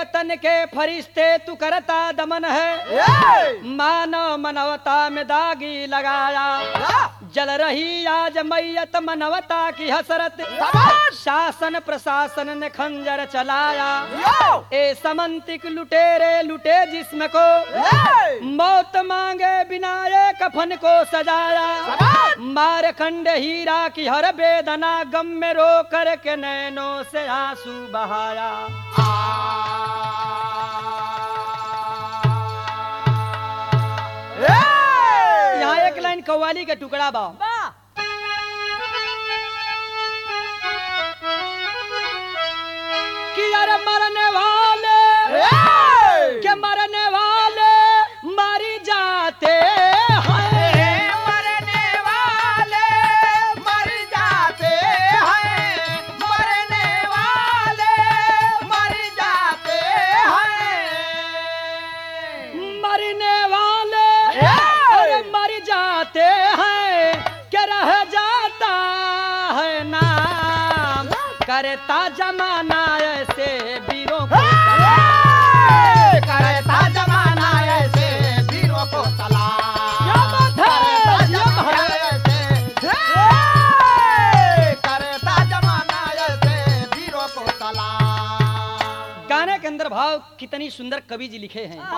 तन के फरिश्ते तू करता दमन है, मानव मनवता में दागी लगाया, जल रही आज मैयत मनवता की हसरत, शासन प्रशासन ने खंजर चलाया, ए समंतिक लुटेरे लुटे जिस्म को, मौत मांगे बिना ये कफन को सजाया, मार खंड हीरा की हर वेदना गम में रो कर के नैनों से आंसू बहाया। यहाँ एक लाइन कव्वाली के टुकड़ा बा, कि अरे मरने वाले के मरने वाले मरी जाते हैं, मरने वाले मर जाते हैं, मरने वाले मर जाते हैं, मरने वाले अरे मर जाते हैं, क्या रह जाता है नाम, करता जमाना ऐसे वीरों को, करता जमाना ऐसे वीरों को सलाम, करता जमाना ऐसे वीरों को सलाम। गाने के अंदर भाव कितनी सुंदर कवि जी लिखे हैं।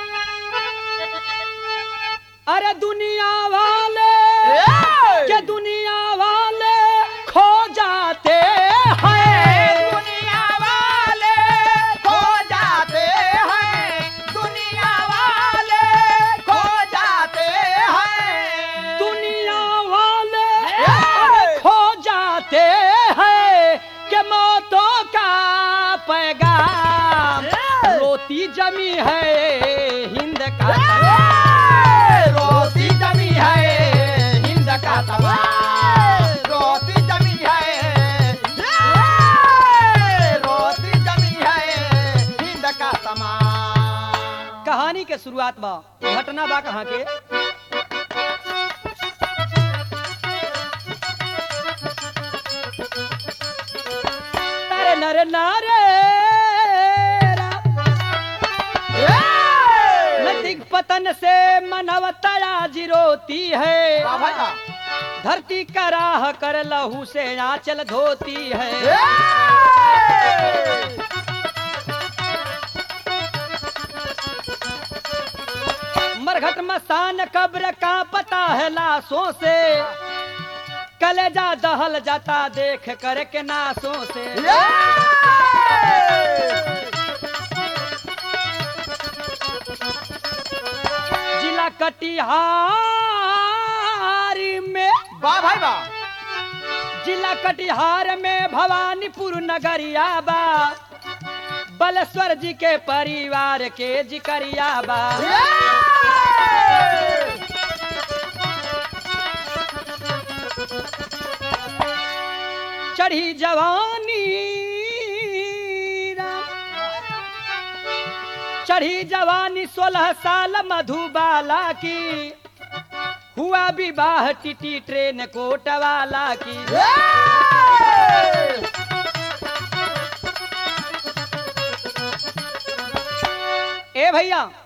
अरे दुनिया वाले के दुनिया वाले खो जाते हैं, दुनिया वाले खो जाते हैं, दुनिया वाले खो जाते हैं, दुनिया वाले खो जाते हैं, के मौतों का पैगाम रोती जमी है हिंद का, रोती जमी है हिंद का तमाम, रोती जमी है, रोती जमी है हिंद का तमाम। कहानी के शुरुआत बा, घटना बा कहाँ के, तारे नरे नारे नदिक पतन से मनवता आज रोती है, धरती का राह कर लहू से आंचल धोती है, मरघट मसान कब्र का पता है लाशों से, कलेजा दहल जाता देख कर के नासों से, जिला कटिहार में, वाह भाई वाह, जिला कटिहार में भवानीपुर नगरिया बा, बलेश्वर जी के परिवार के जिकरिया बा, चढ़ी जवानी चढ़ी जवानी 16 साल मधुबाला की, हुआ विवाह टीटी ट्रेन कोटवाला की, ए भैया